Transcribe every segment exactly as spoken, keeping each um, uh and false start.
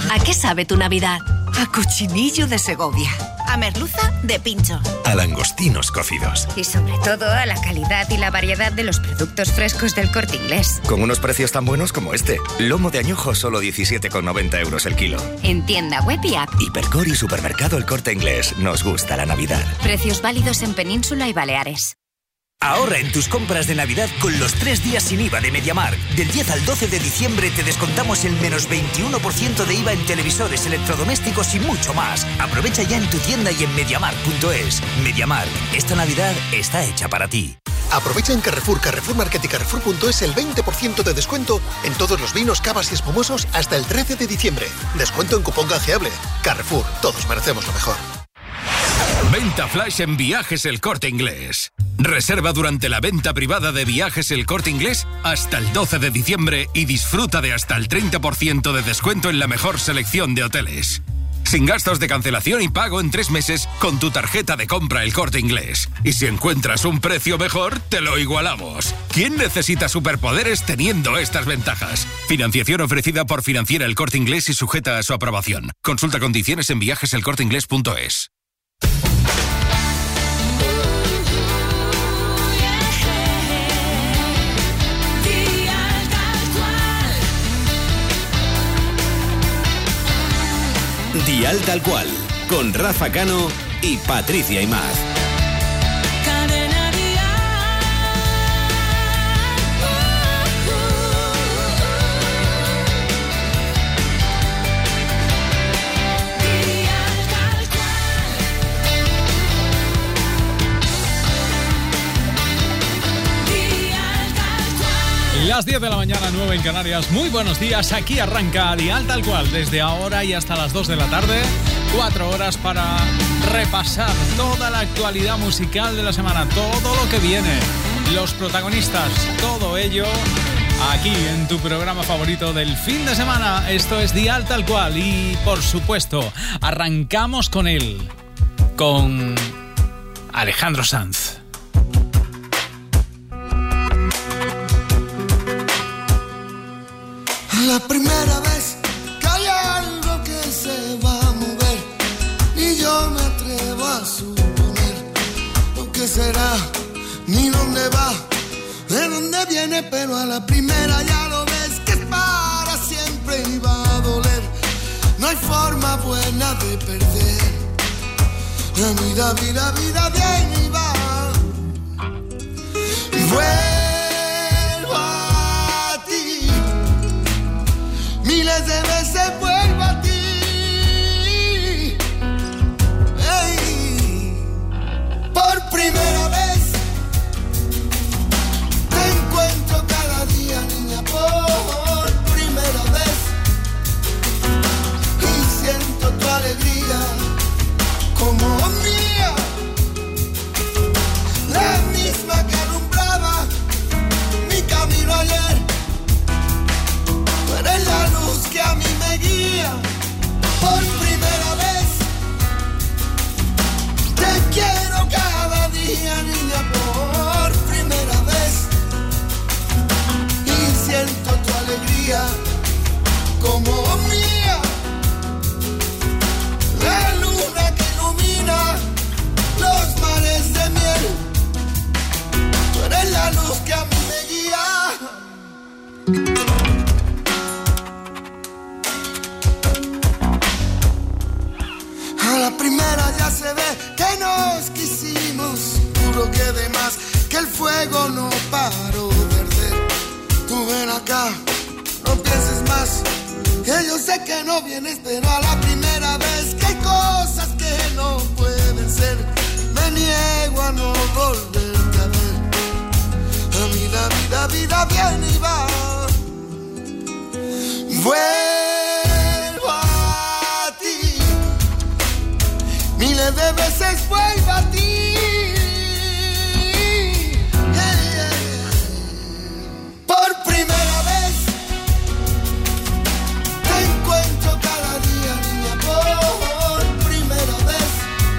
¿A qué sabe tu Navidad? A cochinillo de Segovia. A merluza de pincho. A langostinos cocidos. Y sobre todo a la calidad y la variedad de los productos frescos del Corte Inglés. Con unos precios tan buenos como este. Lomo de añojo solo diecisiete con noventa euros el kilo. En tienda web y app. Hipercor y Supermercado El Corte Inglés. Nos gusta la Navidad. Precios válidos en Península y Baleares. Ahorra en tus compras de Navidad con los tres días sin I V A de MediaMarkt. Del diez al doce de diciembre te descontamos el menos veintiuno por ciento de I V A en televisores, electrodomésticos y mucho más. Aprovecha ya en tu tienda y en mediamarkt punto es. MediaMarkt, esta Navidad está hecha para ti. Aprovecha en Carrefour, Carrefour Market y Carrefour punto es el veinte por ciento de descuento en todos los vinos, cavas y espumosos hasta el trece de diciembre. Descuento en cupón canjeable. Carrefour, todos merecemos lo mejor. Venta flash en Viajes El Corte Inglés. Reserva durante la venta privada de Viajes El Corte Inglés hasta el doce de diciembre y disfruta de hasta el treinta por ciento de descuento en la mejor selección de hoteles. Sin gastos de cancelación y pago en tres meses con tu tarjeta de compra El Corte Inglés. Y si encuentras un precio mejor, te lo igualamos. ¿Quién necesita superpoderes teniendo estas ventajas? Financiación ofrecida por Financiera El Corte Inglés y sujeta a su aprobación. Consulta condiciones en viajes el corte inglés punto es. Dial Tal Cual, con Rafa Cano y Patricia Imaz. Las diez de la mañana, nueve en Canarias. Muy buenos días, aquí arranca Dial Tal Cual. Desde ahora y hasta las dos de la tarde, cuatro horas para repasar toda la actualidad musical de la semana, todo lo que viene, los protagonistas, todo ello aquí en tu programa favorito del fin de semana. Esto es Dial Tal Cual y, por supuesto, arrancamos con él, con Alejandro Sanz. La primera vez que hay algo que se va a mover y yo me atrevo a suponer lo que será, ni dónde va, de dónde viene, pero a la primera ya lo ves que es para siempre y va a doler. No hay forma buena de perder. La vida, vida, vida viene y va. Vuelvo a ti. Miles de veces vuelvo a ti. Hey. Por primera vez te encuentro cada día, niña, por primera vez. Y siento tu alegría como mía, la misma que alumbraba mi camino ayer. Tú eres la luz que a mí me guía. Por primera vez te quiero cada día, niña, por primera vez. Y siento tu alegría como mía, la luna que ilumina los mares de miel. Tú eres la luz que a mí me guía. A la primera ya se ve que nos quisimos, juro que de más, que el fuego no paró de arder. Tú ven acá, no pienses más, que yo sé que no vienes, pero a la primera vez que hay cosas que no pueden ser, me niego a no volverte a ver. La vida, vida, vida viene y va. Vuelvo a ti. Miles de veces vuelvo a ti. Yeah, yeah, yeah. Por primera vez te encuentro cada día, niña, por primera vez.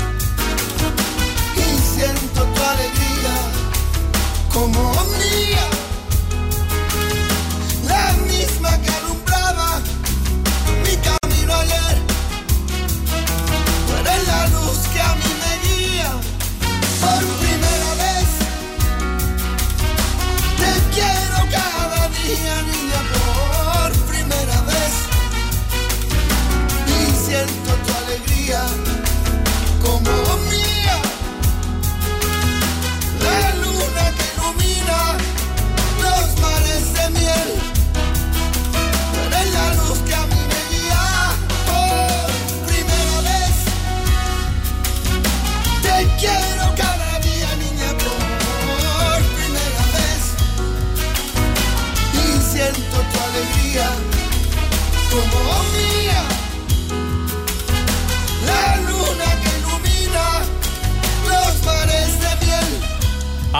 Y siento tu alegría como mía, la misma que alumbraba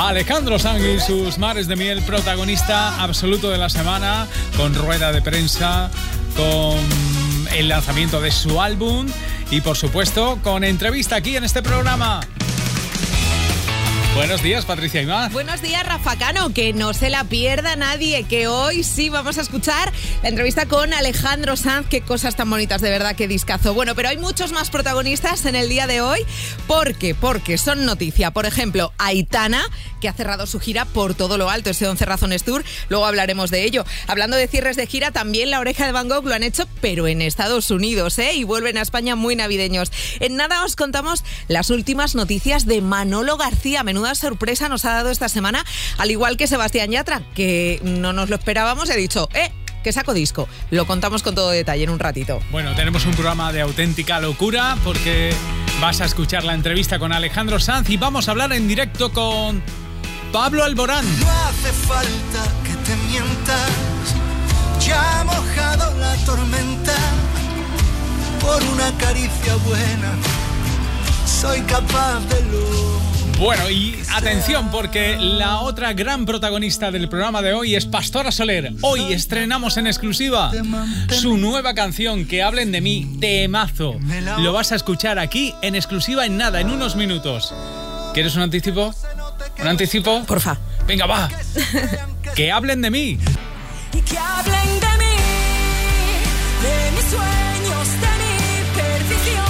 Alejandro Sanz y sus mares de miel, protagonista absoluto de la semana, con rueda de prensa, con el lanzamiento de su álbum y, por supuesto, con entrevista aquí en este programa. Buenos días, Patricia Aimar. Buenos días, Rafa Cano, que no se la pierda nadie, que hoy sí vamos a escuchar la entrevista con Alejandro Sanz. Qué cosas tan bonitas, de verdad, qué discazo. Bueno, pero hay muchos más protagonistas en el día de hoy. ¿Por qué? Porque son noticia. Por ejemplo, Aitana, que ha cerrado su gira por todo lo alto, ese once Razones Tour. Luego hablaremos de ello. Hablando de cierres de gira, también La Oreja de Van Gogh lo han hecho, pero en Estados Unidos, ¿eh? Y vuelven a España muy navideños. En nada os contamos las últimas noticias de Manolo García. Menuda sorpresa nos ha dado esta semana, al igual que Sebastián Yatra, que no nos lo esperábamos y ha dicho, eh, que saco disco. Lo contamos con todo detalle en un ratito. Bueno, tenemos un programa de auténtica locura porque vas a escuchar la entrevista con Alejandro Sanz y vamos a hablar en directo con Pablo Alborán. No hace falta que te mientas, ya ha mojado la tormenta, por una caricia buena soy capaz de lo... Bueno, y atención, porque la otra gran protagonista del programa de hoy es Pastora Soler. Hoy estrenamos en exclusiva su nueva canción, Que hablen de mí, temazo. Lo vas a escuchar aquí en exclusiva en nada, en unos minutos. ¿Quieres un anticipo? ¿Un anticipo? Porfa. Venga, va. Que hablen de mí. Y que hablen de mí, de mis sueños, de mi perdición.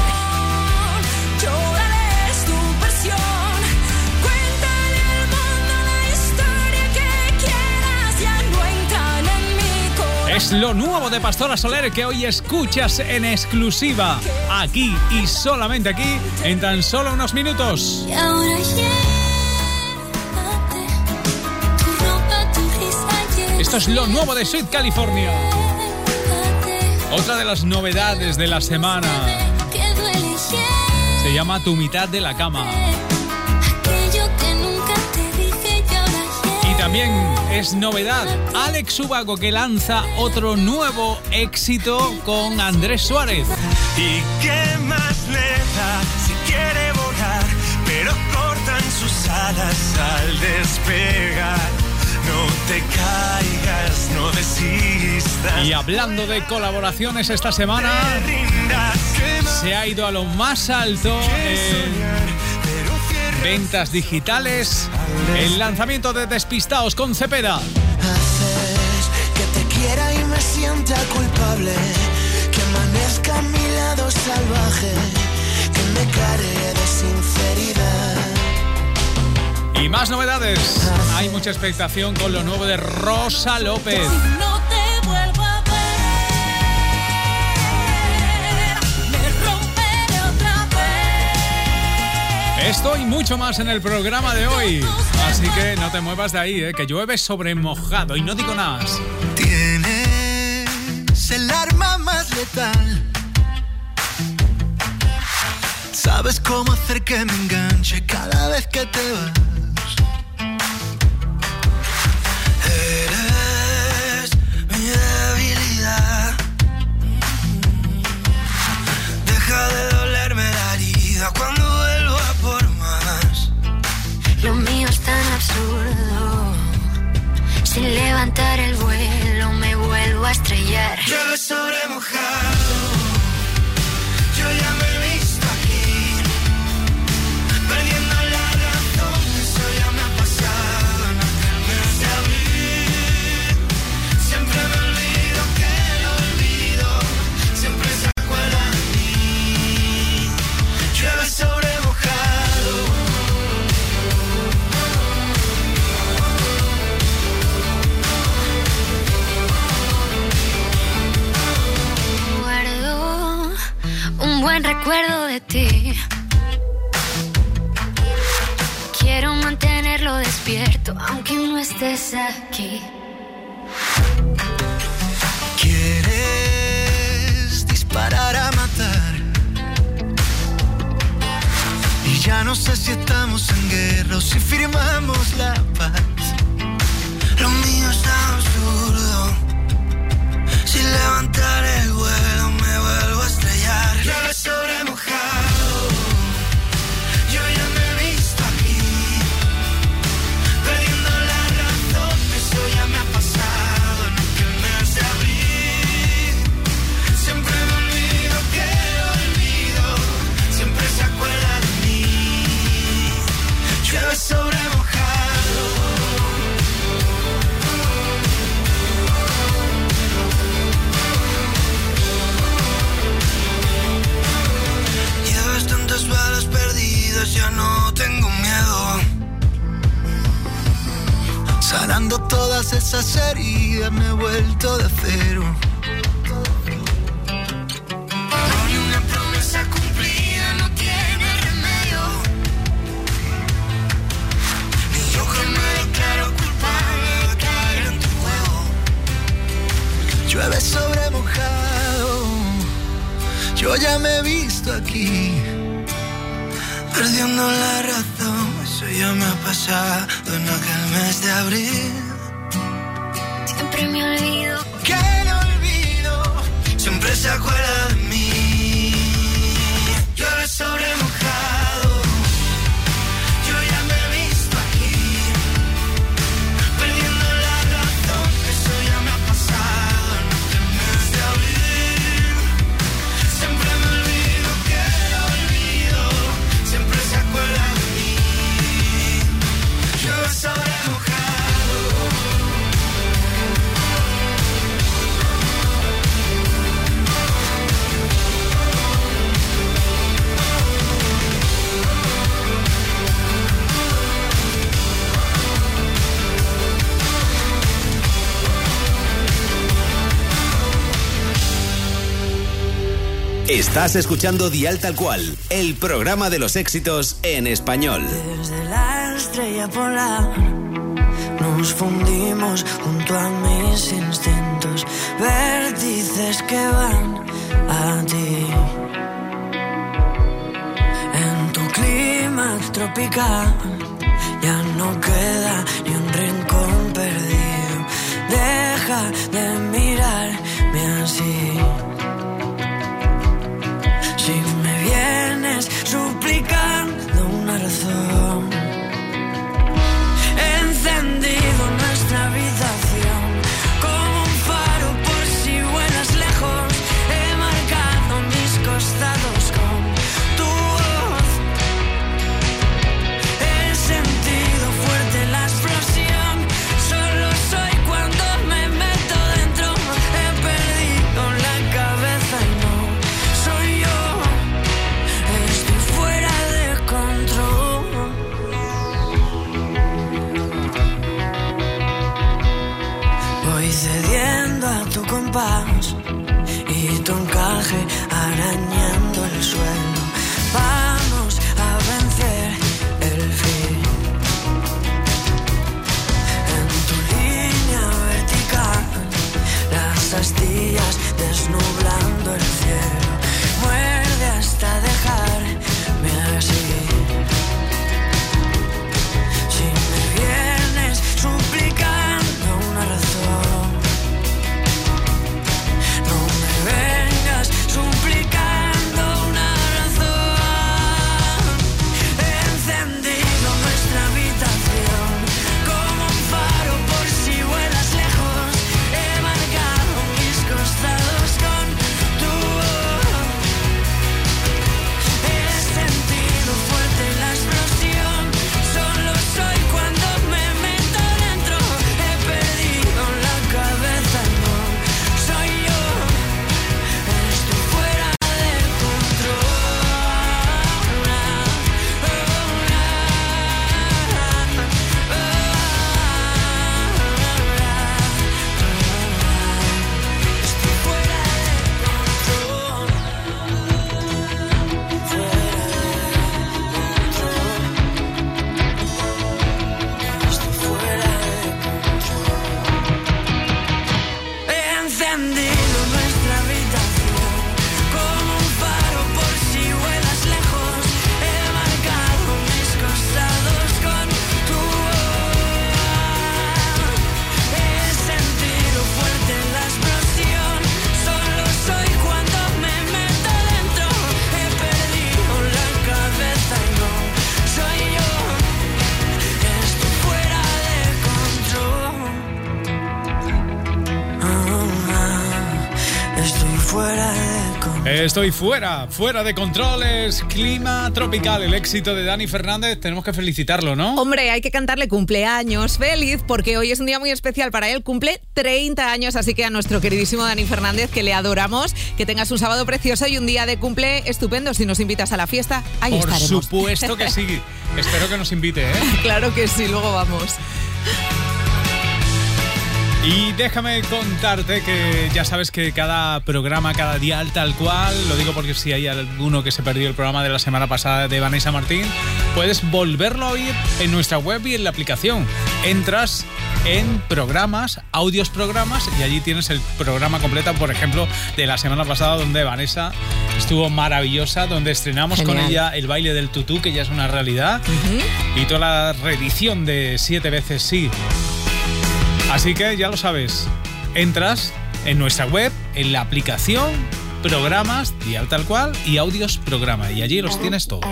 Llórales tu versión. Es lo nuevo de Pastora Soler que hoy escuchas en exclusiva, aquí y solamente aquí, en tan solo unos minutos. Y ahora llévate tu ropa, tu risa. Esto es lo nuevo de Sweet California. Otra de las novedades de la semana. Se llama Tu mitad de la cama. También es novedad Alex Ubago, que lanza otro nuevo éxito con Andrés Suárez. ¿Y qué más le da si quiere volar? Pero cortan sus alas al despegar. No te caigas, no desistas. Y hablando de colaboraciones, esta semana se ha ido a lo más alto en ventas digitales, el lanzamiento de Despistaos con Cepeda. Haces que te quiera y me sienta culpable, que amanezca a mi lado salvaje, que me care de sinceridad. Y más novedades. Hay mucha expectación con lo nuevo de Rosa López. No te vuelvo a ver, me romperé otra vez. Esto y mucho más en el programa de hoy. Así que no te muevas de ahí, ¿eh? Que llueve sobre mojado y no digo nada más. Tienes el arma más letal. Sabes cómo hacer que me enganche cada vez que te vas. Eres mi debilidad. Deja de dolerme la herida cuando vuelvo a por más. Lo mío es tan absurdo. Sin levantar el vuelo me vuelvo a estrellar. Llueve sobre mojado. Yo ya me he visto aquí, perdiendo la razón. Eso ya me ha pasado en aquel mes de abril. Siempre me olvido que lo olvido. Siempre se acuerda de mí. Llueve sobre mojado. Guardo un buen recuerdo de ti. Quiero mantenerlo despierto aunque no estés aquí. Quieres disparar a matar. Y ya no sé si estamos en guerra o si firmamos la paz. Lo mío es tan absurdo. Sin levantar el vuelo me vuelvo a estrellar. Llueve sobre mojado. Yo ya me he visto aquí, todas esas heridas me he vuelto de cero. No hay una promesa cumplida, no tiene remedio. Ni yo que me declaro culpable de caer en tu juego. Llueve sobre mojado, yo ya me he visto aquí, perdiendo la razón. Eso ya me ha pasado en aquel mes de abril. Siempre me olvido. Que no olvido, siempre se acuerda de mí. Llueve sobre mojado, yo ya me he visto aquí, perdiendo la razón. Eso ya me ha pasado en aquel mes de abril. Siempre me olvido, que no olvido, siempre se acuerda de mí. Llueve sobre mojado. Estás escuchando Dial Tal Cual, el programa de los éxitos en español. Desde la estrella polar nos fundimos junto a mis instintos, vértices que van a ti. En tu clima tropical ya no queda ni un rincón perdido. Deja de mirarme así. Si me vienes suplicando una razón, encendido nuestra habitación como un faro por si vuelas lejos. He marcado mis costados con tu voz. He sentido fuerte la explosión. Solo soy cuando me meto dentro. He perdido la cabeza y no soy yo. Cediendo a tu compás y tu encaje arañando el suelo. Vamos a vencer el fin. En tu línea vertical, las astillas desnublando el cielo. Muerde hasta dejarme así. Si me vienes suplicando una razón, vengas suplicando una razón. He encendido nuestra habitación como un faro por si vuelas lejos. He marcado mis costados con tu voz. He sentido fuerte la explosión. Solo soy cuando me meto dentro. He perdido la cabeza, no soy yo. Estoy fuera de control. Estoy fuera de control. He encendido nuestra habitación como un faro por si vuelas lejos. He marcado mis costados con tu voz. He sentido fuerte la explosión. Solo soy cuando me meto dentro. He perdido la cabeza y no soy yo. Estoy fuera de control. Ah, estoy fuera de control. Estoy fuera, fuera de controles. Clima tropical, el éxito de Dani Fernández. Tenemos que felicitarlo, ¿no? Hombre, hay que cantarle cumpleaños feliz porque hoy es un día muy especial para él. Cumple treinta años, así que a nuestro queridísimo Dani Fernández, que le adoramos, que tengas un sábado precioso y un día de cumple estupendo. Si nos invitas a la fiesta, ahí Por estaremos. supuesto que sí. Espero que nos invite, ¿eh? Claro que sí, luego vamos. Y déjame contarte que ya sabes que cada programa, cada día tal cual, lo digo porque si hay alguno que se perdió el programa de la semana pasada de Vanessa Martín, puedes volverlo a oír en nuestra web y en la aplicación. Entras en programas, audios programas, y allí tienes el programa completo, por ejemplo, de la semana pasada, donde Vanessa estuvo maravillosa, donde estrenamos Genial. Con ella el baile del tutú, que ya es una realidad, uh-huh. y toda la reedición de Siete veces sí. Así que ya lo sabes, entras en nuestra web, en la aplicación, programas, Dial Tal Cual y audios programa, y allí los tienes todos.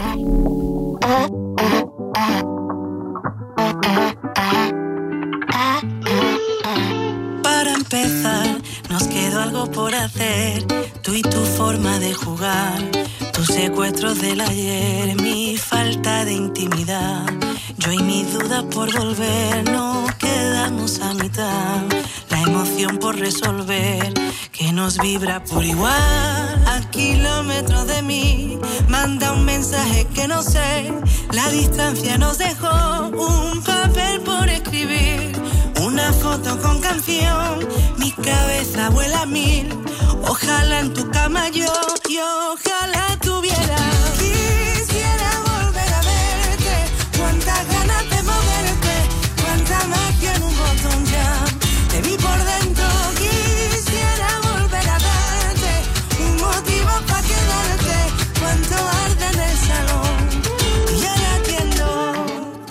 Para empezar, nos quedó algo por hacer, tú y tu forma de jugar, tus secuestros del ayer, mi falta de intimidad. Yo y mi duda por volver, nos quedamos a mitad. La emoción por resolver, que nos vibra por igual. A kilómetros de mí, manda un mensaje que no sé. La distancia nos dejó un papel por escribir. Una foto con canción, mi cabeza vuela a mil. Ojalá en tu cama yo, y ojalá tuviera. Quisiera volver a verte, cuántas ganas de moverte, cuánta magia en un botón ya. Te vi por dentro, quisiera volver a verte, un motivo para quedarte, cuánto arde en el salón. Y ahora entiendo.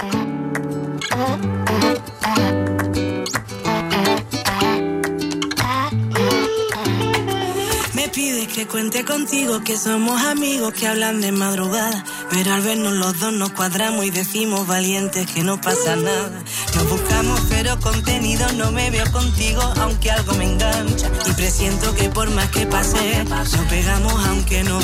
Me pides que cuente contigo, que somos amigos que hablan de madrugada, pero al vernos los dos nos cuadramos y decimos valientes que no pasa nada. Nos buscamos pero contenido, no me veo contigo aunque algo me engancha, y presiento que por más que pase nos pegamos aunque no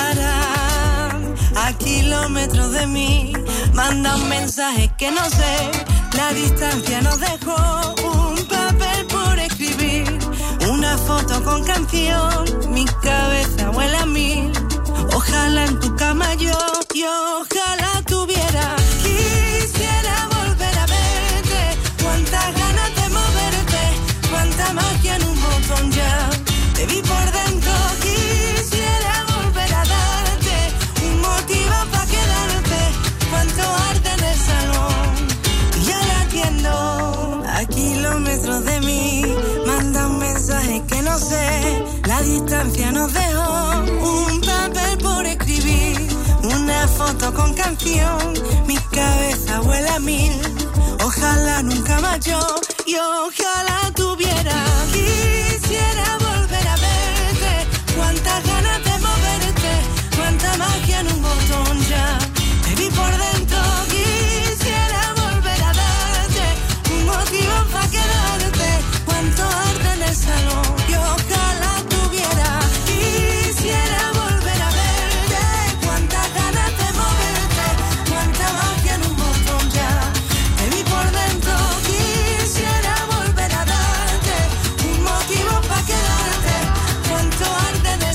pegaran. A kilómetros de mí manda un mensaje que no sé, la distancia nos dejó un papel por escribir. Una foto con canción, mi cabeza vuela a mil. Ojalá en tu cama yo, y ojalá tuviera. Quisiera volver a verte, cuántas ganas de moverte, cuánta magia en un botón ya. Te vi por dentro, quisiera volver a darte un motivo para quedarte, cuánto arde en el salón. Y ya la entiendo, a kilómetros de mí manda un mensaje que no sé, la distancia nos dejó un papel por escribir. Una foto con canción, mi cabeza vuela a mil. Ojalá nunca más yo, y ojalá tuviera. Quisiera volver a verte, cuántas ganas de moverte, cuánta magia en un botón ya. Te vi por dentro, quisiera volver a darte un motivo para quedarte, cuánto arde en el salón. Y ojalá tuviera. Quisiera volver a verte, cuántas ganas de moverte, cuánta magia en un botón ya. Te vi por dentro, quisiera volver a darte un motivo para quedarte, cuánto arde en el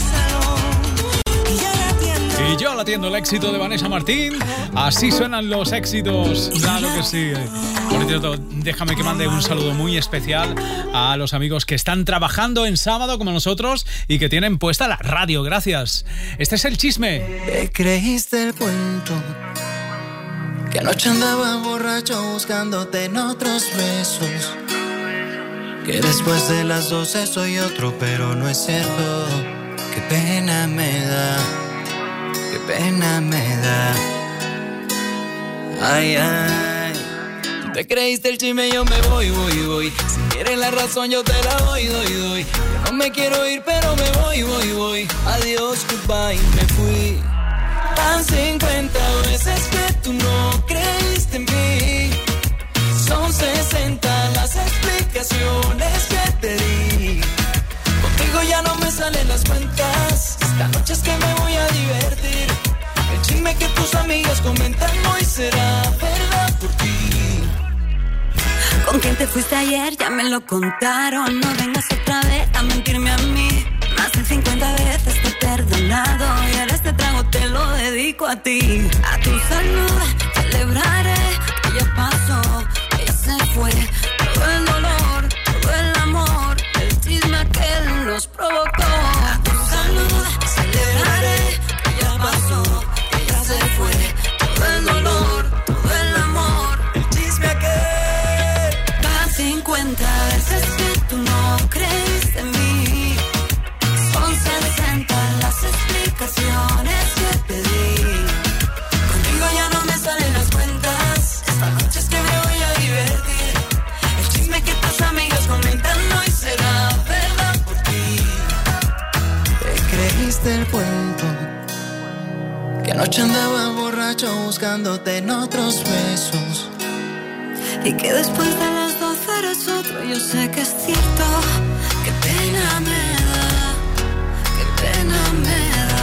salón. Y yo la atiendo. Y yo la atiendo, el éxito de Vanessa Martín. Así suenan los éxitos, claro que sí. Por cierto, déjame que mande un saludo muy especial a los amigos que están trabajando en sábado como nosotros y que tienen puesta la radio. Gracias. Este es el chisme. ¿Te creíste el cuento? Que anoche andaba borracho buscándote en otros besos. Que después de las doce soy otro, pero no es cierto. Qué pena me da, qué pena me da. Ay, ay. Te creíste el chisme, yo me voy, voy, voy. Si quieres la razón, yo te la doy, doy, doy. Yo no me quiero ir, pero me voy, voy, voy. Adiós, goodbye, me fui. Van cincuenta veces que tú no creíste en mí. Son sesenta las explicaciones que te di. Contigo ya no me salen las cuentas. Esta noche es que me voy a divertir. El chisme que tus amigas comentan hoy será verdad por ti. ¿Con quién te fuiste ayer? Ya me lo contaron. No vengas otra vez a mentirme a mí. Más de cincuenta veces te he perdonado y ahora este trago te lo dedico a ti. A tu salud celebraré que ya pasó, que ya se fue todo el dolor, todo el amor. provocó. A tu salud celebraré que ya pasó, que ya se fue todo el dolor, todo el amor. El chisme que Van cincuenta veces que tú no creíste en mí. Son sesenta las explicaciones que te di. Contigo ya no me salen las cuentas. Esta noche es que me voy a divertir. El chisme que tus amigos comentan hoy será verdad por ti. te creíste el cuento, que anoche andaba borracho buscándote en otros besos. Y que después de las doce eres otro, yo sé que es cierto. Qué pena me da, qué pena me da.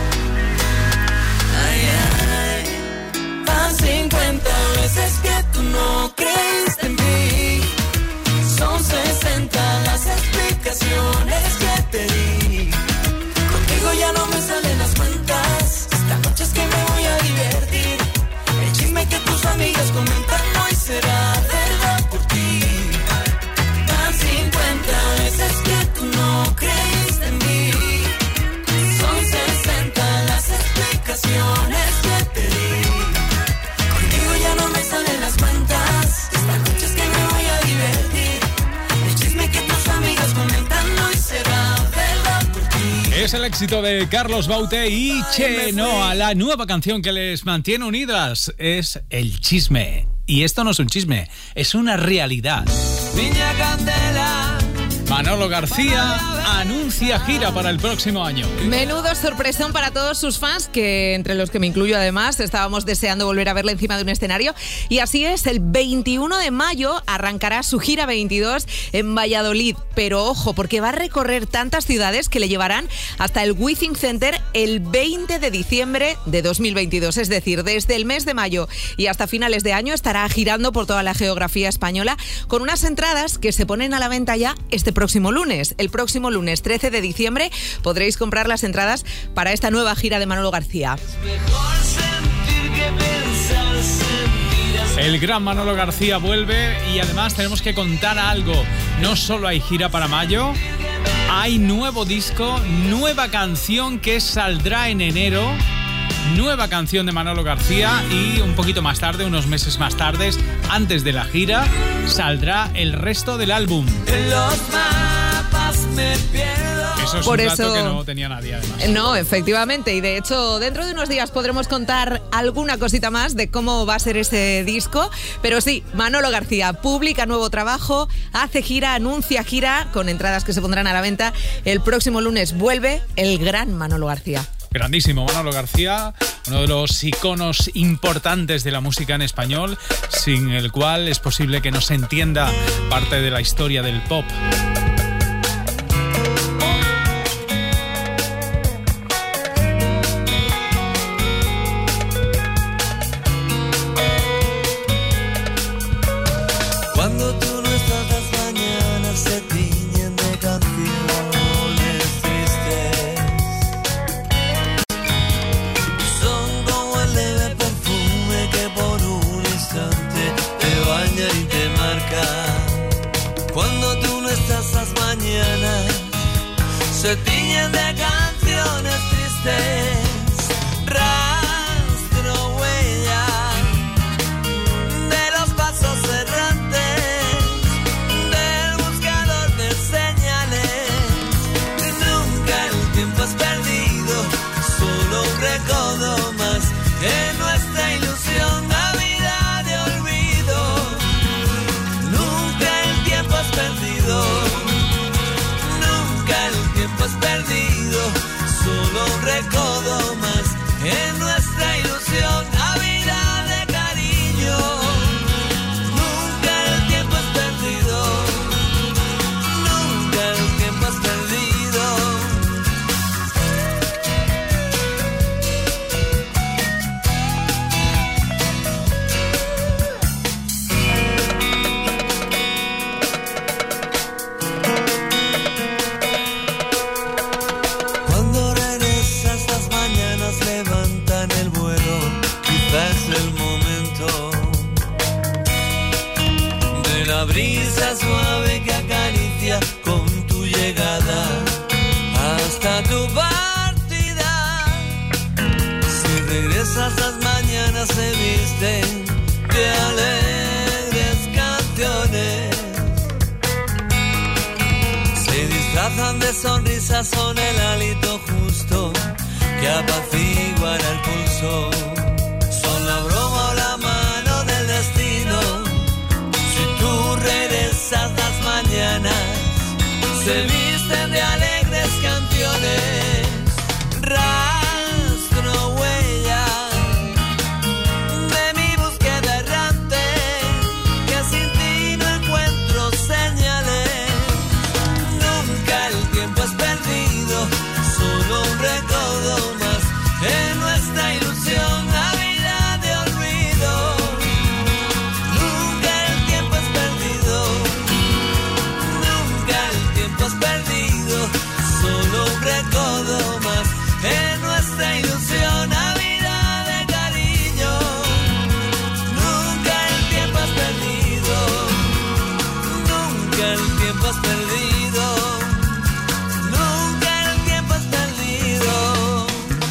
Ay, ay. Van cincuenta veces que tú no creíste en mí. Son sesenta las explicaciones que te di. Contigo ya no me salen las cuentas. Esta noche es que me voy a divertir. El chisme que tus amigos comentan hoy será verdad por ti. Van cincuenta veces que tú no creíste en mí. Son sesenta las explicaciones que te di. Contigo ya no me salen las cuentas. Esta noche es que me voy a divertir. El chisme que tus amigos comentan hoy será verdad por ti. Es el éxito de Carlos Baute y Chenoa. La nueva canción que les mantiene unidas es El Chisme. Y esto no es un chisme, es una realidad. Niña Candela. Manolo García anuncia gira para el próximo año. Menudo sorpresón para todos sus fans, que entre los que me incluyo además, estábamos deseando volver a verle encima de un escenario. Y así es, el veintiuno de mayo arrancará su gira veintidós en Valladolid. Pero ojo, porque va a recorrer tantas ciudades que le llevarán hasta el Withing Center el veinte de diciembre de dos mil veintidós. Es decir, desde el mes de mayo y hasta finales de año estará girando por toda la geografía española con unas entradas que se ponen a la venta ya este próximo lunes. El próximo lunes trece de diciembre podréis comprar las entradas para esta nueva gira de Manolo García. El gran Manolo García vuelve y además tenemos que contar algo. No solo hay gira para mayo, hay nuevo disco, nueva canción que saldrá en enero. Nueva canción de Manolo García y un poquito más tarde, unos meses más tarde, antes de la gira, saldrá el resto del álbum. En los mapas me pierdo. Eso es Por un dato eso- que no tenía nadie además. No, efectivamente, y de hecho dentro de unos días podremos contar alguna cosita más de cómo va a ser ese disco, pero sí, Manolo García publica nuevo trabajo, hace gira, anuncia gira con entradas que se pondrán a la venta. El próximo lunes vuelve el gran Manolo García. Grandísimo Manolo García, uno de los iconos importantes de la música en español, sin el cual es posible que no se entienda parte de la historia del pop. Cuando tú no estás, las mañanas se tiñen de canciones tristes. Son como el leve perfume que por un instante te baña y te marca. Cuando tú no estás, las mañanas se tiñen de canciones tristes. Rastro, huella de los pasos errantes del buscador de señales. Nunca el tiempo es perdido, solo un recodo más en nuestra ilusión, vida de olvido. Nunca el tiempo es perdido, nunca el tiempo es perdido, solo un recodo más en nuestra ilusión, vida de cariño. Nunca el tiempo es perdido, nunca el tiempo es perdido. Cuando regresas, las mañanas levantan el vuelo, quizás el momento de la brisa suave que acaricia con tu llegada. mañanas se visten de alegres canciones. Se disfrazan de sonrisas, son el hálito justo que apaciguan el pulso. Son la broma o la mano del destino. Si tú regresas las mañanas, se visten de alegres canciones. Rastro, huella de mi búsqueda errante, que sin ti no encuentro señales. Nunca el tiempo es perdido, solo un recodo más en nuestra ilusión, Navidad de olvido. Nunca el tiempo es perdido, nunca el tiempo es perdido, solo un recodo más en nuestra ilusión, Navidad de cariño. Nunca el tiempo es perdido, nunca el tiempo es perdido, nunca el tiempo es perdido.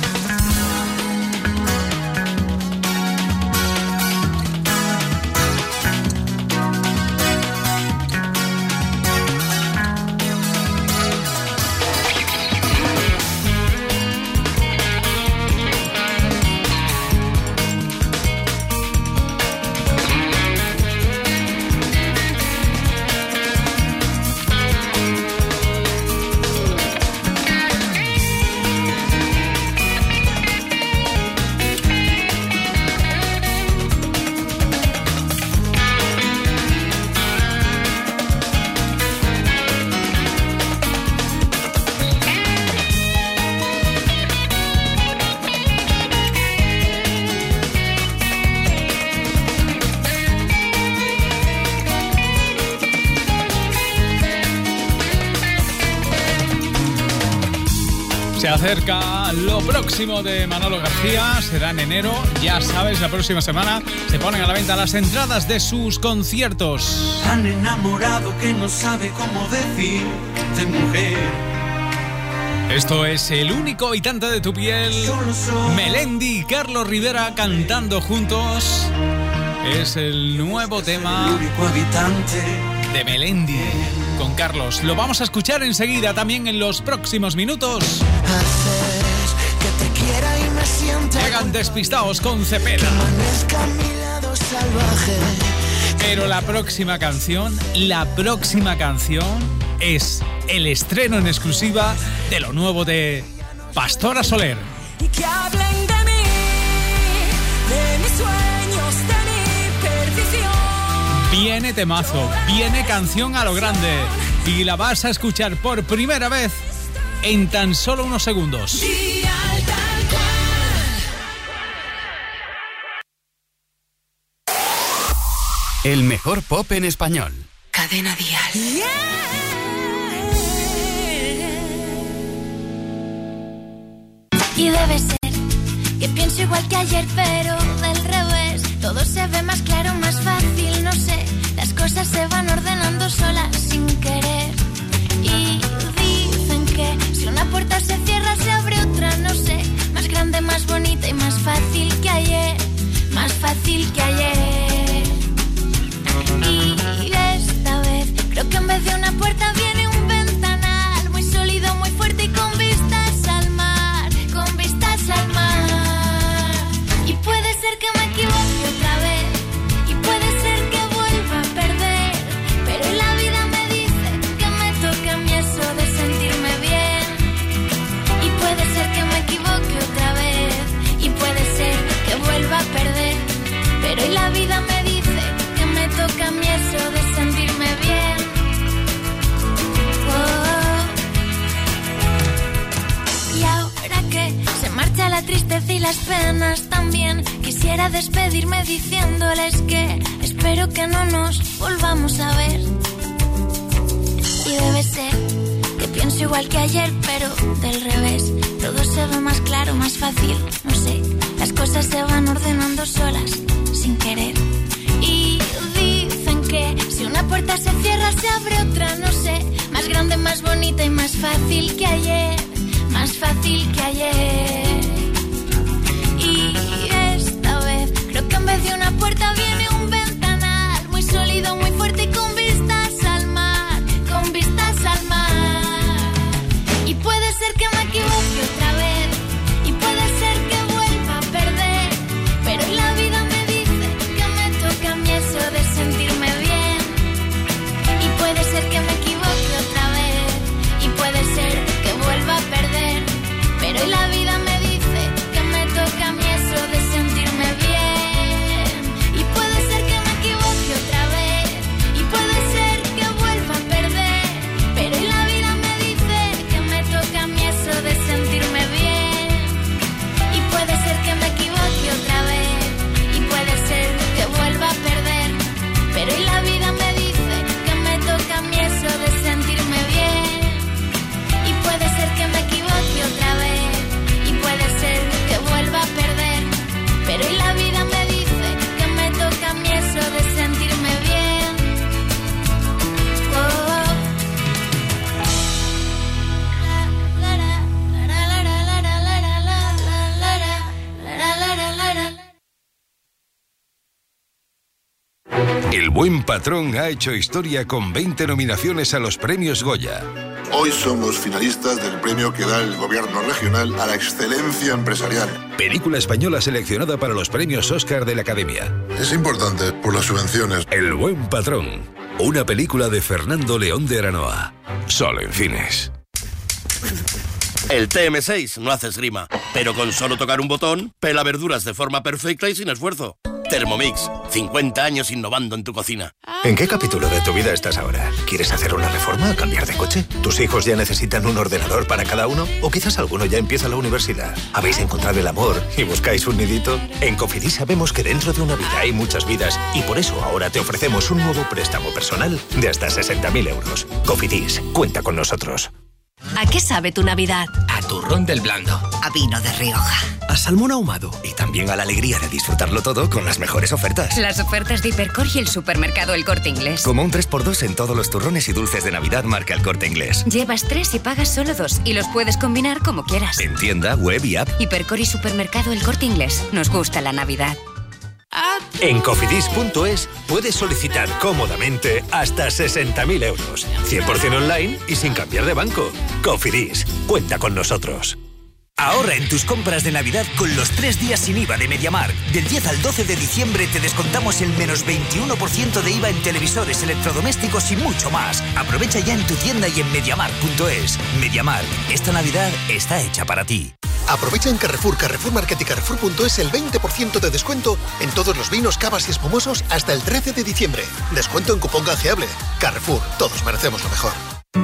Se acerca lo próximo de Manolo García, será en enero, ya sabes, la próxima semana se ponen a la venta las entradas de sus conciertos. Tan enamorado que no sabe cómo decir de mujer. Esto es El único habitante de tu piel, Melendi y Carlos Rivera cantando juntos. Es el nuevo tema de Melendi con Carlos. Lo vamos a escuchar enseguida, también en los próximos minutos. Que te quiera y me sienta. Llegan Despistados con Cepeda. Pero la próxima canción, la próxima canción es el estreno en exclusiva de lo nuevo de Pastora Soler. Y que hablen de mí, de mis sueños, de mi perdición. Viene temazo, viene canción a lo grande y la vas a escuchar por primera vez en tan solo unos segundos. El mejor pop en español. Cadena Dial. Y debe ser que pienso igual que ayer, pero del revés. Todo se ve más claro, más fácil, no sé. Las cosas se van ordenando solas sin querer. Y dicen que si una puerta se cierra, se abre otra, no sé. Más grande, más bonita y más fácil que ayer. Más fácil que ayer. Y esta vez creo que en vez de una puerta viene un ventanal. Muy sólido, muy fuerte y con vistas al mar. Con vistas al mar. Y puede ser que me equivoque otra vez. Y puede ser que vuelva a perder. Pero la vida me dice que me toca a mí eso de sentirme bien. Y puede ser que me equivoque otra vez. Y puede ser que vuelva a perder. Pero la vida me dice que me toca a mí eso de sentirme bien. Oh. Y ahora que se marcha la tristeza y las penas también, quisiera despedirme diciéndoles que espero que no nos volvamos a ver. Y debe ser que pienso igual que ayer, pero del revés. Todo se ve más claro, más fácil, no sé. Las cosas se van ordenando solas, sin querer. Y dicen que si una puerta se cierra, se abre otra, no sé. Más grande, más bonita y más fácil que ayer. Más fácil que ayer. Y esta vez El Buen Patrón ha hecho historia con veinte nominaciones a los premios Goya. Hoy somos finalistas del premio que da el gobierno regional a la excelencia empresarial. Película española seleccionada para los premios Oscar de la Academia. Es importante por las subvenciones. El Buen Patrón, una película de Fernando León de Aranoa. Solo en cines. El T M seis no hace esgrima, pero con solo tocar un botón, pela verduras de forma perfecta y sin esfuerzo. Thermomix, cincuenta años innovando en tu cocina. ¿En qué capítulo de tu vida estás ahora? ¿Quieres hacer una reforma? ¿Cambiar de coche? ¿Tus hijos ya necesitan un ordenador para cada uno? ¿O quizás alguno ya empieza la universidad? ¿Habéis encontrado el amor y buscáis un nidito? En Cofidis sabemos que dentro de una vida hay muchas vidas y por eso ahora te ofrecemos un nuevo préstamo personal de hasta sesenta mil euros. Cofidis, cuenta con nosotros. ¿A qué sabe tu Navidad? A turrón del Blando. A vino de Rioja. A salmón ahumado. Y también a la alegría de disfrutarlo todo con las mejores ofertas. Las ofertas de Hipercor y el supermercado El Corte Inglés. Como un tres por dos en todos los turrones y dulces de Navidad marca El Corte Inglés. Llevas tres y pagas solo dos. Y los puedes combinar como quieras. En tienda, web y app. Hipercor y supermercado El Corte Inglés. Nos gusta la Navidad. En cofidis punto es puedes solicitar cómodamente hasta sesenta mil euros. cien por ciento online y sin cambiar de banco. Cofidis, cuenta con nosotros. Ahorra en tus compras de Navidad con los tres días sin I V A de MediaMarkt. Del diez al doce de diciembre te descontamos el menos veintiuno por ciento de I V A en televisores, electrodomésticos y mucho más. Aprovecha ya en tu tienda y en mediamarkt punto es. MediaMarkt, esta Navidad está hecha para ti. Aprovecha en Carrefour, Carrefour Market y Carrefour punto es el veinte por ciento de descuento en todos los vinos, cavas y espumosos hasta el trece de diciembre. Descuento en cupón canjeable. Carrefour, todos merecemos lo mejor.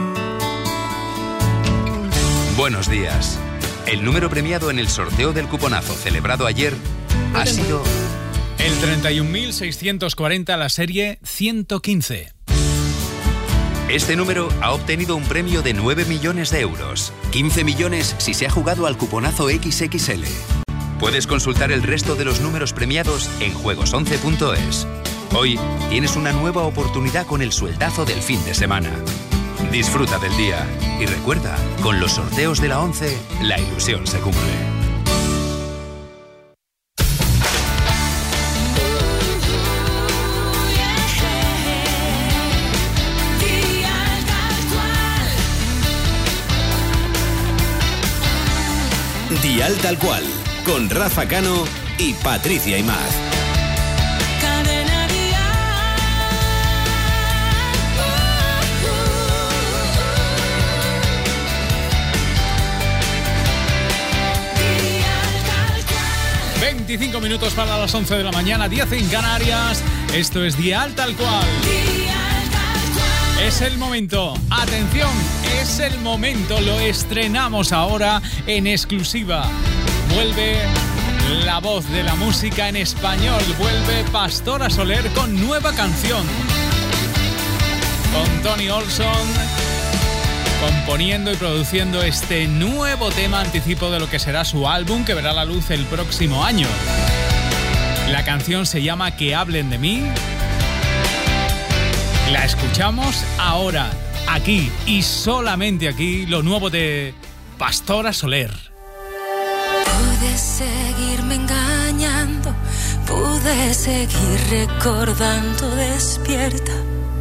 Buenos días. El número premiado en el sorteo del cuponazo celebrado ayer ha sido... El treinta y un mil seiscientos cuarenta, la serie ciento quince. Este número ha obtenido un premio de nueve millones de euros. quince millones si se ha jugado al cuponazo equis equis ele. Puedes consultar el resto de los números premiados en juegos once punto es. Hoy tienes una nueva oportunidad con el sueldazo del fin de semana. Disfruta del día y recuerda, con los sorteos de la once, la ilusión se cumple. Dial Tal Cual, con Rafa Cano y Patricia Imaz. Cadena Dial. veinticinco minutos para las once de la mañana, diez en Canarias. Esto es Dial Tal Cual. Es el momento, atención, es el momento, lo estrenamos ahora en exclusiva. Vuelve la voz de la música en español, vuelve Pastora Soler con nueva canción. Con Tony Olson componiendo y produciendo este nuevo tema, anticipo de lo que será su álbum que verá la luz el próximo año. La canción se llama Que hablen de mí. La escuchamos ahora, aquí y solamente aquí, lo nuevo de Pastora Soler. Pude seguirme engañando, pude seguir recordando despierta.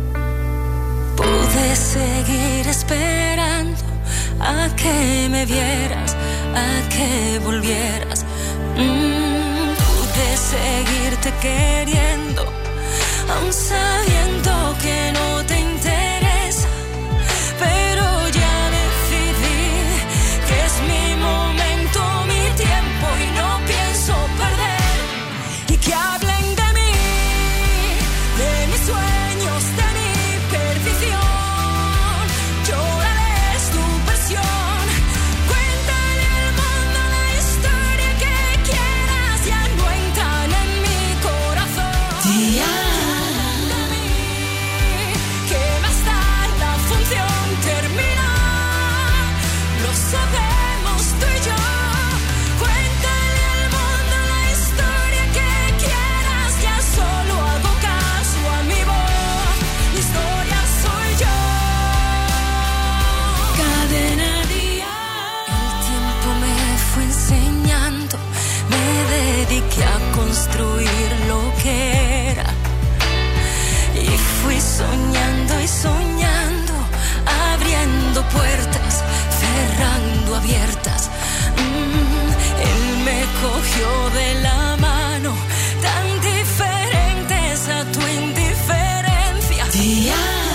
Pude seguir esperando a que me vieras, a que volvieras. Mm, pude seguirte queriendo, aún sabiendo que no te interesa, pero ya decidí que es mi momento, mi tiempo y no pienso perder. Y que hablen de mí, de mis sueños, de mi perdición. Llorarles tu versión, cuéntale al mundo la historia que quieras, ya no entran en mi corazón. Día. Sabemos tú y yo, cuéntale al mundo la historia que quieras, ya solo hago caso a mi voz, mi historia soy yo. Cadena Dial. El tiempo me fue enseñando, me dediqué a construir lo que era, soñando y soñando, abriendo puertas, cerrando abiertas. Mm, él me cogió de la mano, tan diferentes a tu indiferencia. Día.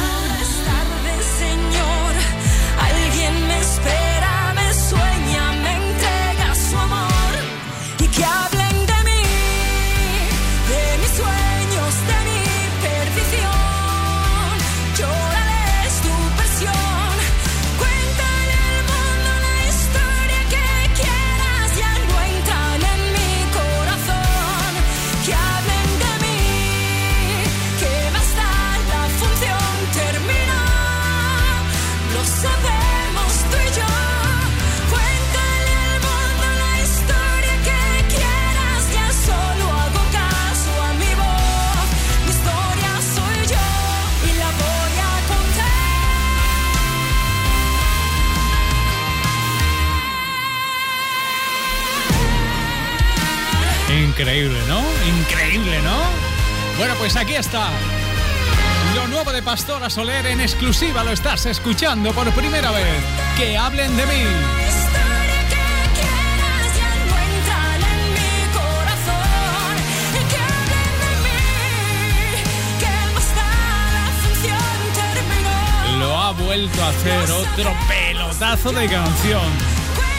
Increíble, ¿no? Increíble, ¿no? Bueno, pues aquí está. Lo nuevo de Pastora Soler en exclusiva, lo estás escuchando por primera vez. Que hablen de mí. Lo ha vuelto a hacer, otro pelotazo de canción.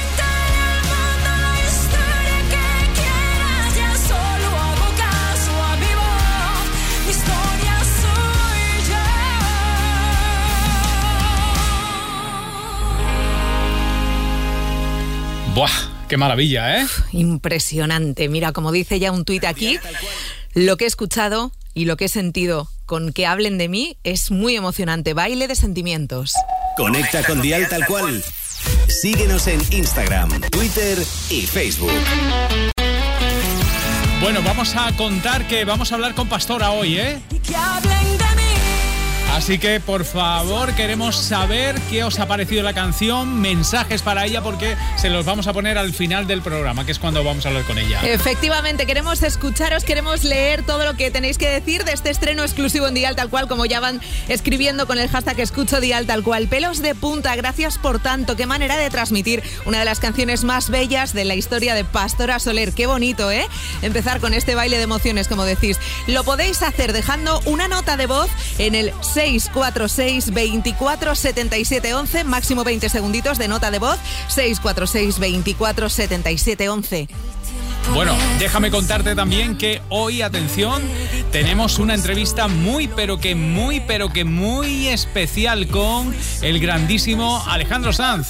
¡Buah! ¡Qué maravilla!, ¿eh? Impresionante. Mira, como dice ya un tuit aquí, lo que he escuchado y lo que he sentido con Que hablen de mí es muy emocionante. Baile de sentimientos. Conecta con Dial Tal Cual. Síguenos en Instagram, Twitter y Facebook. Bueno, vamos a contar que vamos a hablar con Pastora hoy, ¿eh? Que hablen de mí. Así que, por favor, queremos saber qué os ha parecido la canción, mensajes para ella, porque se los vamos a poner al final del programa, que es cuando vamos a hablar con ella. Efectivamente, queremos escucharos, queremos leer todo lo que tenéis que decir de este estreno exclusivo en Dial Tal Cual, como ya van escribiendo con el hashtag escucho Dial Tal Cual. Pelos de punta, gracias por tanto. Qué manera de transmitir una de las canciones más bellas de la historia de Pastora Soler. Qué bonito, ¿eh? Empezar con este baile de emociones, como decís. Lo podéis hacer dejando una nota de voz en el seis cuatro seis, veinticuatro, setenta y siete, once, máximo veinte segunditos de nota de voz, seis cuatro seis, veinticuatro, setenta y siete, once. Bueno, déjame contarte también que hoy, atención, tenemos una entrevista muy, pero que muy, pero que muy especial con el grandísimo Alejandro Sanz.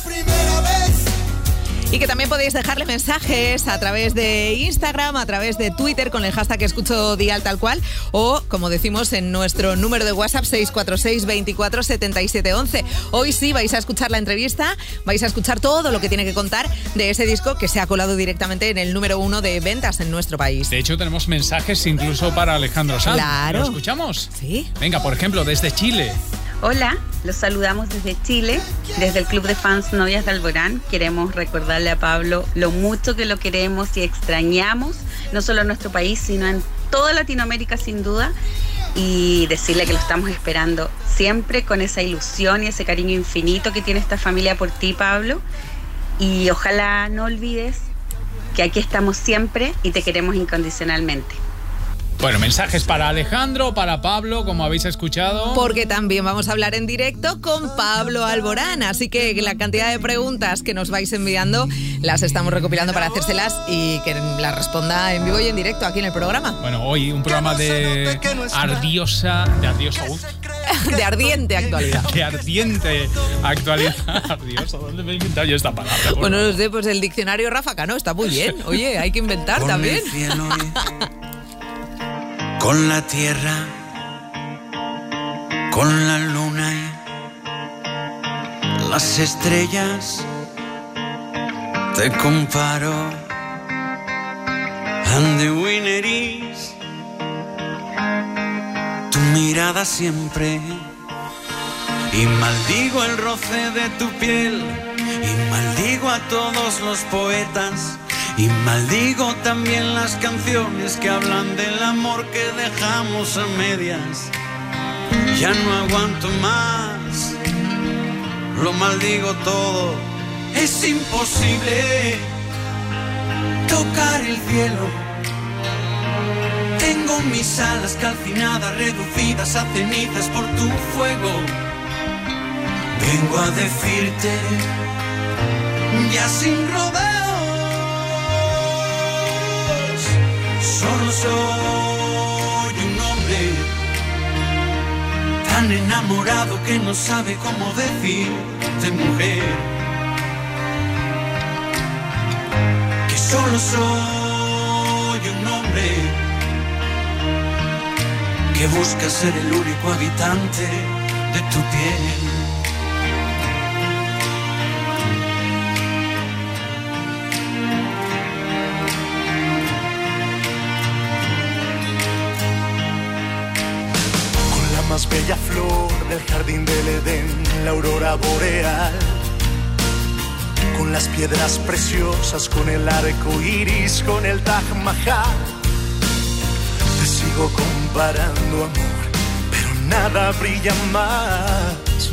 Y que también podéis dejarle mensajes a través de Instagram, a través de Twitter con el hashtag escucho Dial Tal Cual, o como decimos en nuestro número de WhatsApp seis cuatro seis, veinticuatro, setenta y siete, once. Hoy sí vais a escuchar la entrevista, vais a escuchar todo lo que tiene que contar de ese disco que se ha colado directamente en el número uno de ventas en nuestro país. De hecho, tenemos mensajes incluso para Alejandro Sanz. Claro. ¿Lo escuchamos? Sí. Venga, por ejemplo, desde Chile. Hola, los saludamos desde Chile, desde el Club de Fans Novias de Alborán. Queremos recordarle a Pablo lo mucho que lo queremos y extrañamos, no solo en nuestro país, sino en toda Latinoamérica sin duda, y decirle que lo estamos esperando siempre con esa ilusión y ese cariño infinito que tiene esta familia por ti, Pablo, y ojalá no olvides que aquí estamos siempre y te queremos incondicionalmente. Bueno, mensajes para Alejandro, para Pablo, como habéis escuchado. Porque también vamos a hablar en directo con Pablo Alborán, así que la cantidad de preguntas que nos vais enviando las estamos recopilando para hacérselas y que las responda en vivo y en directo aquí en el programa. Bueno, hoy un programa de ardiosa, de ardiosa, uf. de ardiente actualidad. De ardiente actualidad. Ardiosa, ¿dónde me he inventado yo esta palabra? Bueno, bueno no sé, pues el diccionario Rafa Cano está muy bien. Oye, hay que inventar con también. El cielo y con la tierra, con la luna y las estrellas, te comparo. And the winner is tu mirada siempre. Y maldigo el roce de tu piel, y maldigo a todos los poetas, y maldigo también las canciones que hablan del amor que dejamos a medias. Ya no aguanto más, lo maldigo todo. Es imposible tocar el cielo. Tengo mis alas calcinadas, reducidas a cenizas por tu fuego. Vengo a decirte, ya sin rodeos, solo soy un hombre tan enamorado que no sabe cómo decirte mujer. Que solo soy un hombre que busca ser el único habitante de tu piel. Más bella flor del jardín del Edén, la aurora boreal, con las piedras preciosas, con el arco iris, con el Taj Mahal. Te sigo comparando, amor, pero nada brilla más,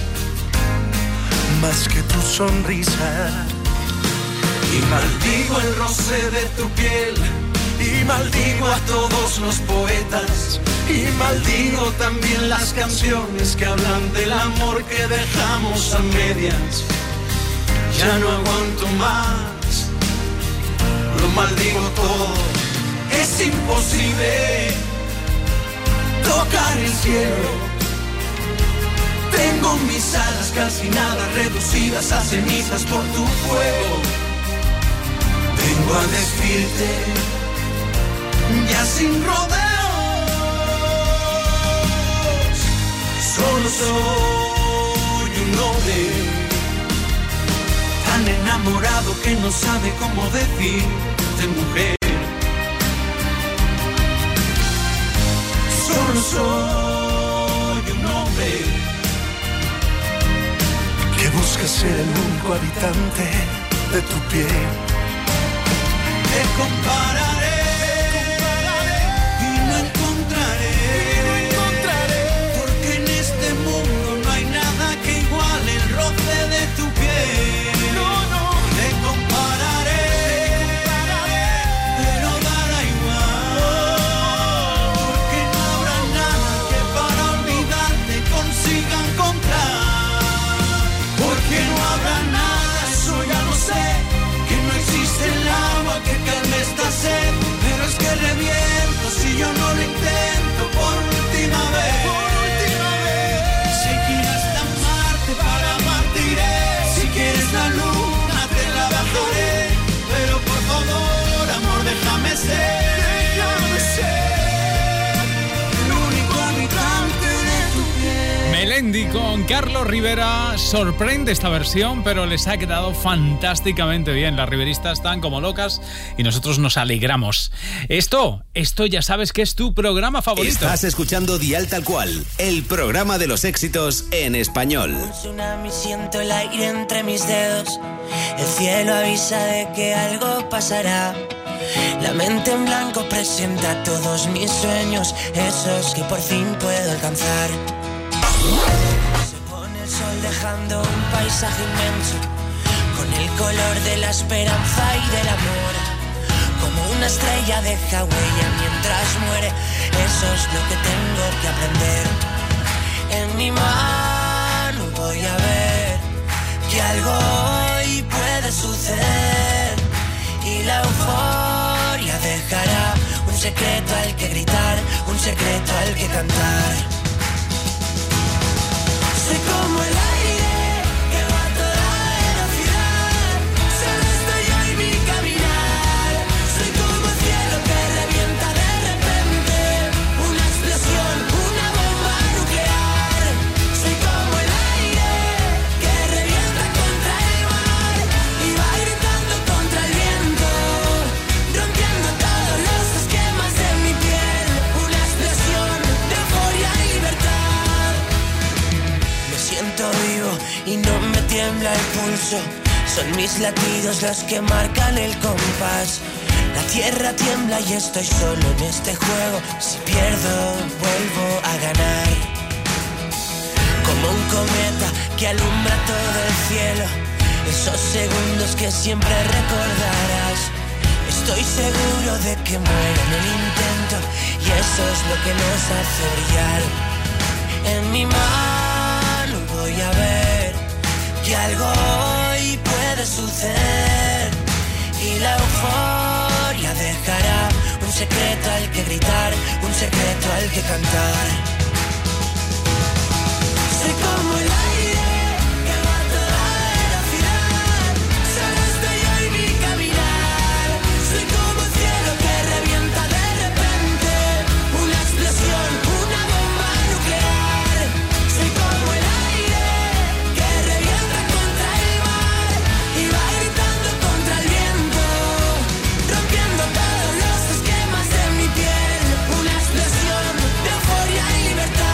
más que tu sonrisa. Y maldigo el roce de tu piel, y maldigo a todos los poetas, y maldigo también las canciones que hablan del amor que dejamos a medias. Ya no aguanto más, lo maldigo todo. Es imposible tocar el cielo. Tengo mis alas calcinadas, reducidas a cenizas por tu fuego. Vengo a decirte, ya sin rodeos, solo soy un hombre tan enamorado que no sabe cómo decirte mujer. Solo soy un hombre que busca ser el único habitante de tu piel. Te compararé y no encontraré, porque en este mundo no hay nada que iguale el roce de tu piel. Te compararé, pero dará igual, porque no habrá nada que para olvidarte consiga encontrar. Porque no habrá nada, eso ya lo sé, que no existe el agua que calme esta sed, pero es que reviento si yo no lo intento por última vez. Por última vez. Si quieres hasta Marte para amarte iré, si quieres la luna te la bajaré, pero por favor amor déjame ser, déjame ser el único habitante de tu piel. Melendi con Carlos Rivera. Sorprende esta versión, pero les ha quedado fantásticamente bien. Las riveristas están como locas y nosotros nos alegramos. Esto, esto ya sabes que es tu programa favorito. Estás escuchando Dial Tal Cual, el programa de los éxitos en español. Un tsunami, siento el aire entre mis dedos. El cielo avisa de que algo pasará. La mente en blanco presenta todos mis sueños, esos que por fin puedo alcanzar. Se pone el sol dejando un paisaje inmenso, con el color de la esperanza y del amor. Como una estrella deja huella mientras muere, eso es lo que tengo que aprender. En mi mano voy a ver que algo hoy puede suceder, y la euforia dejará un secreto al que gritar, un secreto al que cantar. Soy como el aire que va a toda velocidad, solo estoy yo y mi caminar. Soy como el cielo que revienta de repente, una explosión, una bomba nuclear. Soy como el aire que revienta contra el mar y va gritando contra el viento, rompiendo todos los esquemas de mi piel. Una explosión de euforia y libertad. Me siento vivo y no me tiembla el pulso, son mis latidos los que marcan el compás. La tierra tiembla y estoy solo en este juego, si pierdo vuelvo a ganar. como un cometa que alumbra todo el cielo. Esos segundos que siempre recordarás. Estoy seguro de que muero en el intento y eso es lo que nos hace brillar. En mi mano voy a ver que algo hoy puede suceder y la euforia dejará un secreto al que gritar, un secreto al que cantar. Soy como el aire que va a toda velocidad, solo estoy yo y mi caminar. Soy como el cielo que revienta de repente, una explosión, una bomba nuclear. Soy como el aire que revienta contra el mar y va gritando contra el viento, rompiendo todos los esquemas de mi piel. Una explosión de euforia y libertad.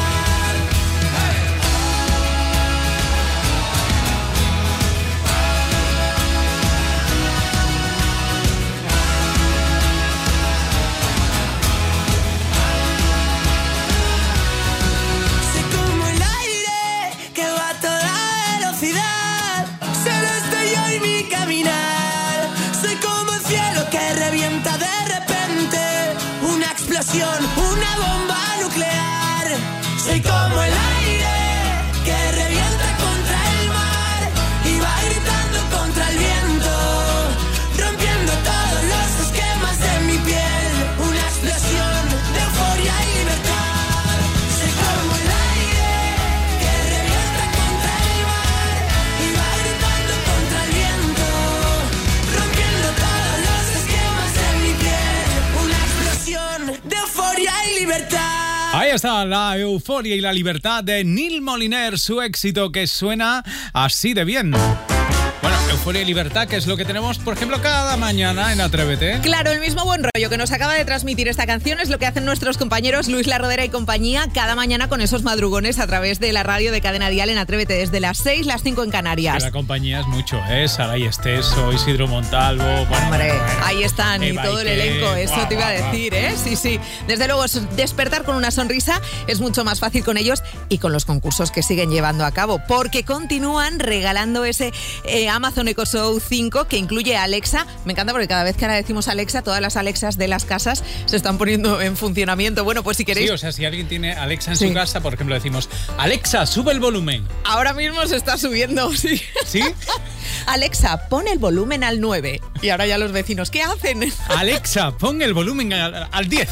Soy como el aire que va a toda velocidad, solo estoy yo y mi caminar. Soy como el cielo que revienta de repente, una explosión, una bomba nuclear. Soy como el aire que revienta contra el mar y va gritando contra el viento, rompiendo todos los esquemas de mi piel. Una explosión de euforia y libertad. Soy como el aire que revienta contra el mar y va gritando contra el viento, rompiendo todos los esquemas de mi piel. Una explosión de euforia y libertad. Ahí está la euforia y la libertad de Neil Moliner, su éxito que suena así de bien. Bueno, euforia y libertad, que es lo que tenemos, por ejemplo, cada mañana en Atrévete. Claro, el mismo buen rollo que nos acaba de transmitir esta canción es lo que hacen nuestros compañeros Luis La Rodera y compañía cada mañana con esos madrugones a través de la radio de Cadena Dial en Atrévete, desde las seis, las cinco en Canarias. Que la compañía es mucho, ¿eh? Saray Esteso, Isidro Montalvo. Bueno, Hombre, bueno, bueno. ahí están, Eva y todo el Ike, elenco, eso guau, te iba a guau, decir, ¿eh? Sí, sí. Desde luego, despertar con una sonrisa es mucho más fácil con ellos y con los concursos que siguen llevando a cabo, porque continúan regalando ese eh, Amazon Echo Show cinco que incluye a Alexa. Me encanta porque cada vez que ahora decimos Alexa, todas las Alexas de las casas se están poniendo en funcionamiento. Bueno, pues si queréis... Sí, o sea, si alguien tiene Alexa en Sí. su casa, por ejemplo, decimos, Alexa, sube el volumen. Ahora mismo se está subiendo, sí. ¿Sí? Alexa, pon el volumen al nueve. Y ahora ya los vecinos, ¿qué hacen? Alexa, pon el volumen al, al diez.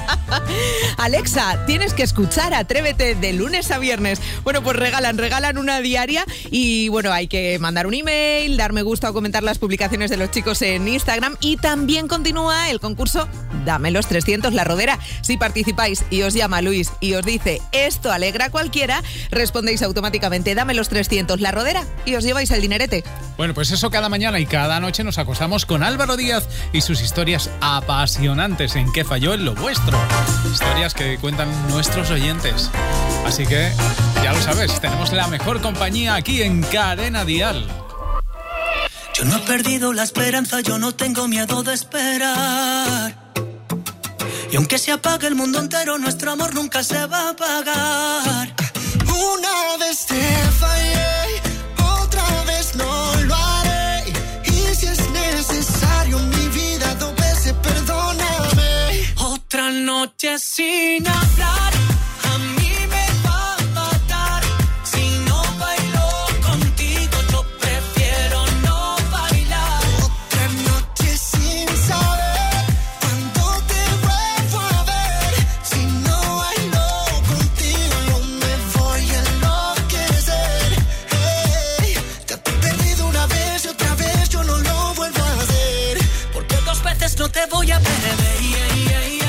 Alexa, tienes que escuchar Atrévete de lunes a viernes. Bueno, pues regalan, regalan una diaria y bueno, hay que mandar un email, dar me gusta o comentar las publicaciones de los chicos en Instagram y también continúa el concurso Dame los trescientos La Rodera. Si participáis y os llama Luis y os dice esto alegra a cualquiera, respondéis automáticamente Dame los trescientos La Rodera y os lleváis el dinerete. Bueno, pues eso cada mañana y cada noche nos acostamos con Álvaro Díaz y sus historias apasionantes en qué falló en lo vuestro. Historias que cuentan nuestros oyentes. Así que, ya lo sabes, tenemos la mejor compañía aquí en Cadena Dial. Yo no he perdido la esperanza, yo no tengo miedo de esperar. Y aunque se apague el mundo entero, nuestro amor nunca se va a apagar. Una vez te fallé, otra vez no lo haré. Y si es necesario mi vida, dos veces perdóname. Otra noche sin hablar, a mí me va a matar. Si no bailo contigo, yo prefiero no bailar. Otra noche sin saber cuándo te vuelvo a ver. Si no bailo contigo, yo me voy a enloquecer. Hey, ya te he perdido una vez y otra vez yo no lo vuelvo a hacer. Porque dos veces no te voy a perder. Yeah, yeah, yeah.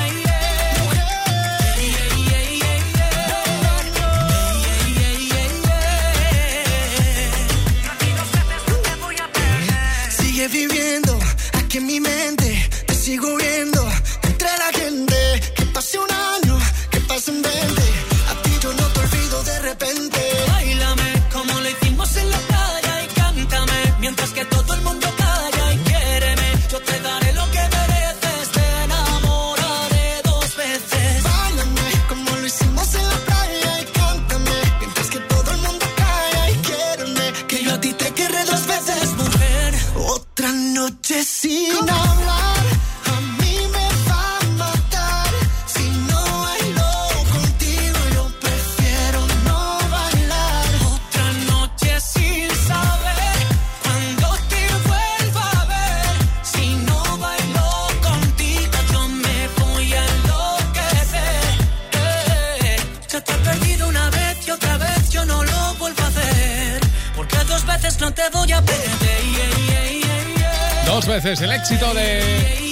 Viviendo aquí en mi mente, te sigo viendo entre la gente. Que pase un año, que pasen veinte, a ti yo no te olvido de repente. Báilame como lo hicimos en la playa y cántame mientras que todo el mundo calla y quiéreme. Yo te daré lo que mereces de dos veces el éxito de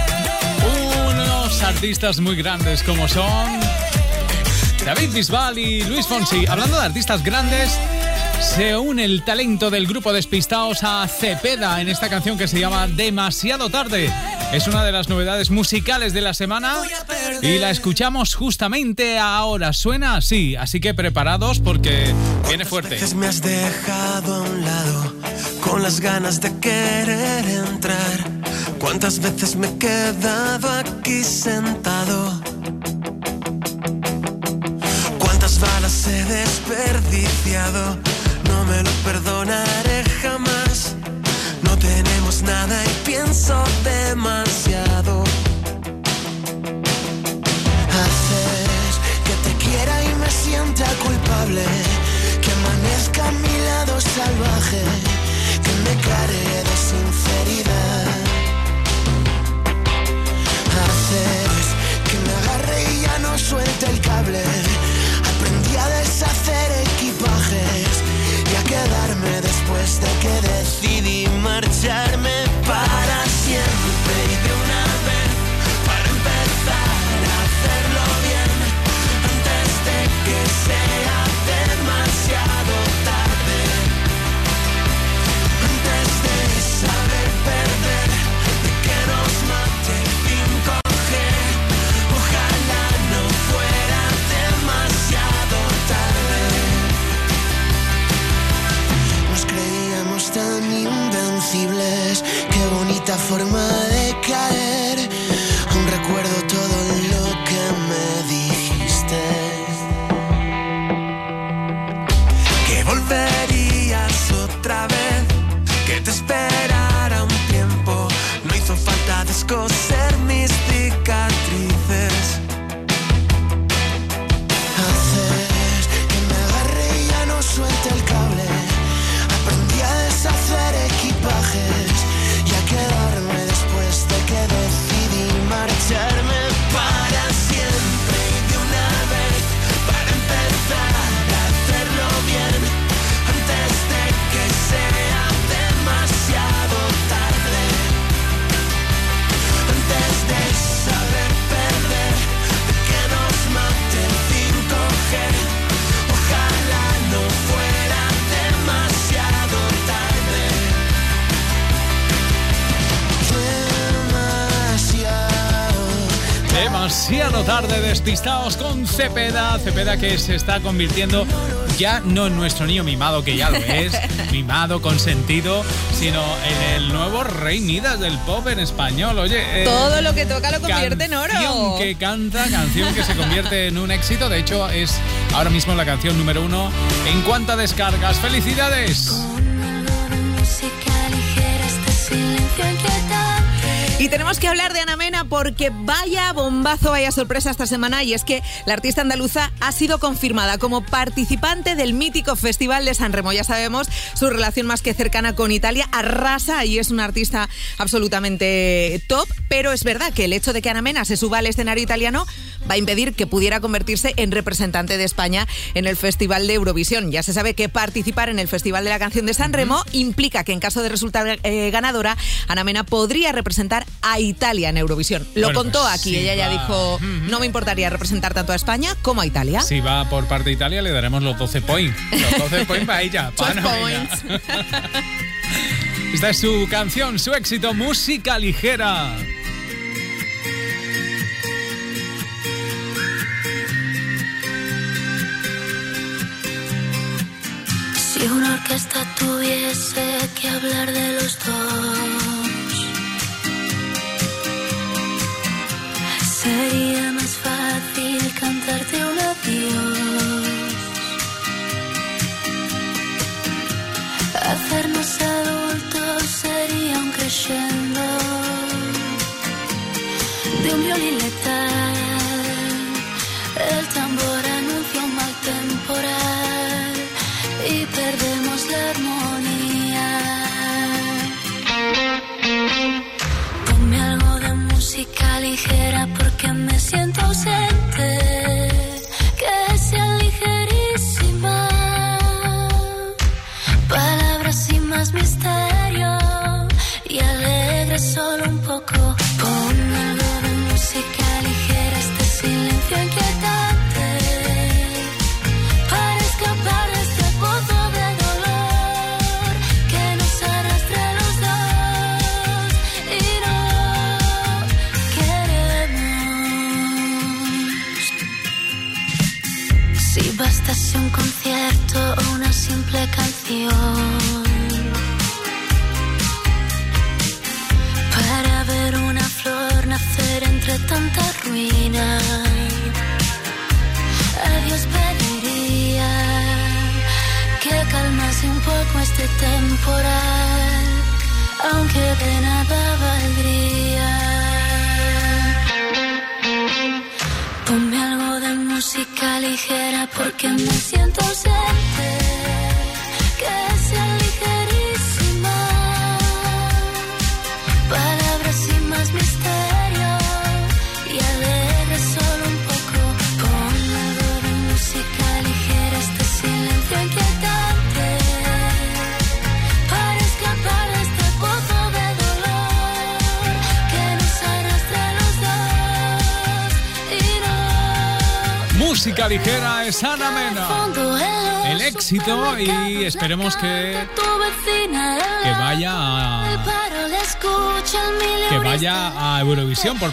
unos artistas muy grandes como son David Bisbal y Luis Fonsi. Hablando de artistas grandes, se une el talento del grupo Despistaos a Cepeda en esta canción que se llama Demasiado Tarde. Es una de las novedades musicales de la semana y la escuchamos justamente ahora. Suena así, así que preparados porque viene fuerte. ¿Cuántas veces me has dejado a un lado con las ganas de querer entrar? ¿Cuántas veces me he quedado aquí sentado? ¿Cuántas balas he desperdiciado? No me lo perdonaré jamás. No tenemos nada y pienso demasiado. Haces que te quiera y me sienta culpable, que amanezca a mi lado salvaje, que me cargue de sinceridad. Haces que me agarre y ya no suelte el cable. Aprendí a deshacer equipajes y a quedarme después de que decidí marcharme para siempre y de una vez, para empezar a hacerlo bien antes de que sea demasiado tarde, antes de saber perder, de que nos mate cinco G. Ojalá no fuera demasiado tarde. Nos creíamos tan invencibles, qué bonita forma de caer. Aún recuerdo todo lo que me dijiste, que volverías otra vez, que te esperara un tiempo. No hizo falta descoser mis cicatrices. Haces que me agarre y ya no suelte el cable. Aprendí a deshacer equipajes y a quedarme después de que decidí marcharme para siempre y de una vez, para empezar a hacerlo bien antes de que sea demasiado tarde, antes de saber perder, de que nos mate el cinco G. Ojalá no fuera demasiado tarde. Demasiado. Demasiado tarde, Despistaos con Cepeda. Cepeda que se está convirtiendo ya no en nuestro niño mimado, que ya lo es, mimado, consentido, sino en el nuevo rey Midas del pop en español. Oye, eh, todo lo que toca lo convierte en oro. Canción que canta, canción que se convierte en un éxito. De hecho, es ahora mismo la canción número uno en cuanto a descargas. ¡Felicidades! Música ligera, este silencio inquietante. Y tenemos que hablar de Ana Mena porque vaya bombazo, vaya sorpresa esta semana, y es que la artista andaluza ha sido confirmada como participante del mítico Festival de San Remo. Ya sabemos, su relación más que cercana con Italia arrasa y es una artista absolutamente top, pero es verdad que el hecho de que Ana Mena se suba al escenario italiano va a impedir que pudiera convertirse en representante de España en el Festival de Eurovisión. Ya se sabe que participar en el Festival de la Canción de San Remo implica que en caso de resultar eh, ganadora, Ana Mena podría representar a Italia en Eurovisión. Lo bueno, contó pues, aquí, si ella va... ya dijo, no me importaría representar tanto a España como a Italia. Si va por parte de Italia le daremos los doce points. Los doce points para ella. Para points. Esta es su canción, su éxito, Música Ligera. Si una orquesta tuviese que hablar de los dos, sería más fácil cantarte un adiós, hacernos adultos sería un crescendo de un violín letal. El tambor anuncia un mal temporal y perdemos la armonía. Ponme algo de música ligera porque me siento ausente, que sea ligerísima, palabras sin más misterio y alegría. Esta es un concierto o una simple canción. Para ver una flor nacer entre tanta ruina. A Dios pediría que calmase un poco este temporal, aunque de nada valdría. Ponme algo de música ligera porque me siento ausente, que sea ligerísima, palabras sin más misterio y alegre solo un poco. Ponme algo de música ligera, este silencio inquietante, para escapar de este pozo de dolor que nos arrastra a los dos y no. Música ligera es Ana Mena. El éxito y esperemos que que vaya a, que vaya a Eurovisión por